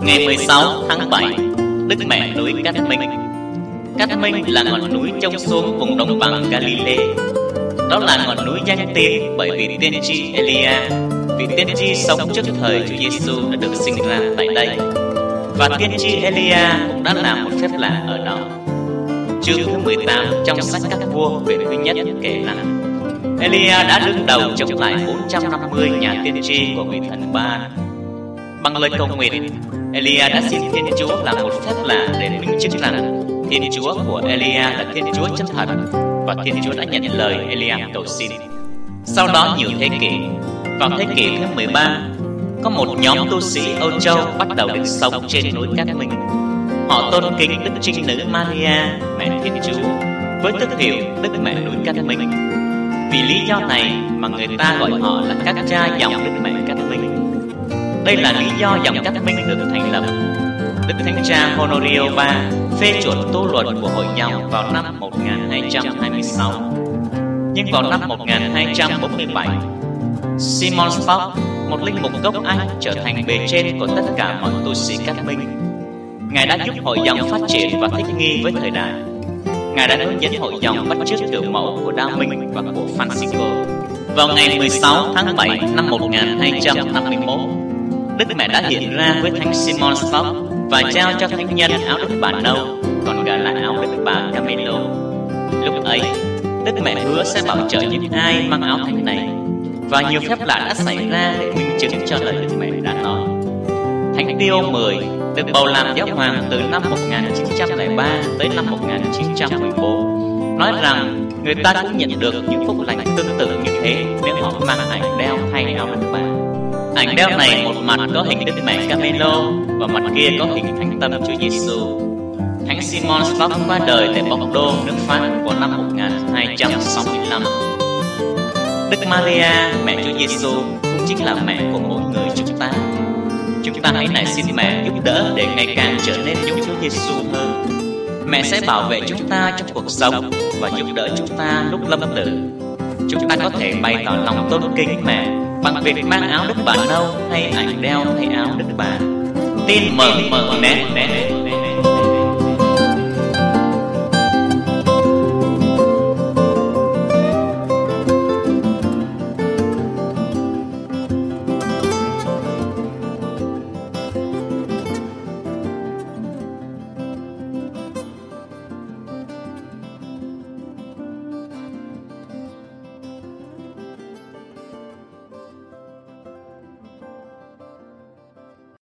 Ngày 16 tháng 7, Đức Mẹ núi Cát Minh. Cát Minh là ngọn núi trông xuống vùng đồng bằng Galilee. Đó là ngọn núi danh tiếng bởi vì tiên tri Elia, vị tiên tri sống trước thời Chúa Giêsu đã được sinh ra tại đây. Và tiên tri Elia cũng đã làm một phép lạ ở đó. Chương thứ 18 trong sách Các Vua quyển thứ nhất kể rằng Elia đã đứng đầu chống lại 450 nhà tiên tri của vị thần Ba. Bằng lời cầu nguyện, Elia đã xin Thiên Chúa làm một phép lạ để minh chứng rằng Thiên Chúa của Elia là Thiên Chúa chân thật, và Thiên Chúa đã nhận lời Elia cầu xin. Sau đó nhiều thế kỷ, vào thế kỷ thứ 13, có một nhóm tu sĩ Âu Châu bắt đầu đến sống trên núi Cát Minh. Họ tôn kính Đức Trinh Nữ Maria, Mẹ Thiên Chúa, với tước hiệu Đức Mẹ núi Cát Minh. Vì lý do này mà người ta gọi họ là các cha dòng Đức Mẹ Cát Minh. Đây là lý do dòng Cát Minh được thành lập. Đức Thánh cha Honorio III phê chuẩn tu luật của hội dòng vào năm 1226. Nhưng vào năm 1247, Simon Stock, một linh mục gốc Anh, trở thành bề trên của tất cả mọi tu sĩ Cát Minh. Ngài đã giúp hội dòng phát triển và thích nghi với thời đại. Ngài đã hướng dẫn hội dòng bắt chước kiểu mẫu của Đa Minh và của Francisco. Vào ngày 16 tháng 7 năm 1251, Đức Mẹ đã hiện ra với Thánh Simon Stock và trao cho thánh nhân áo Đức Bà nâu, còn gọi là áo Đức Bà Camilo. Lúc ấy, Đức Mẹ hứa sẽ bảo trợ những ai mang áo thánh này, và nhiều phép lạ đã xảy ra để minh chứng cho lời Đức Mẹ đã nói. Thánh Pio X được bầu làm giáo hoàng từ năm 1903 tới năm 1914, nói rằng người ta cũng nhận được những phúc lành tương tự như thế nếu họ mang ảnh đeo thay áo Đức Bà. Ảnh đeo này một mặt có hình Đức Mẹ Camilo và mặt kia có hình Thánh Tâm Chúa Giêsu. Thánh Simon Stock qua đời tại Bordeaux, nước Pháp vào năm 1265. Đức Maria, Mẹ Chúa Giêsu, cũng chính là mẹ của mỗi người chúng ta. Chúng ta hãy nài xin mẹ giúp đỡ để ngày càng trở nên giống Chúa Giêsu hơn. Mẹ sẽ bảo vệ chúng ta trong cuộc sống và giúp đỡ chúng ta lúc lâm tử. Chúng ta có thể bày tỏ lòng tôn kính mẹ bằng việc mang áo Đức Bà nâu hay ảnh đeo thay áo Đức Bà. Tin mờ nhé.